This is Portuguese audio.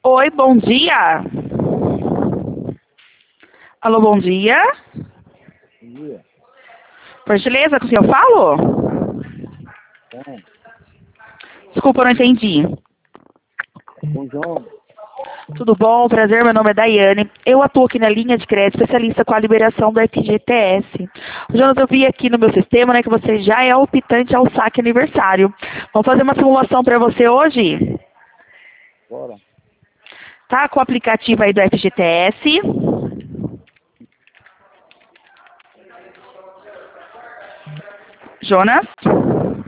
Oi, bom dia. Alô, bom dia. Bom dia. Por gentileza, com quem eu falo? Bom, Desculpa, eu não entendi. bom João. Tudo bom? Prazer, meu nome é Daiane. Eu atuo aqui na linha de crédito, especialista com a liberação do FGTS. Jonas, eu vi aqui no meu sistema, né, que você já é optante ao saque aniversário. Vamos fazer uma simulação para você hoje? Bora. Tá com o aplicativo aí do FGTS. Jonas?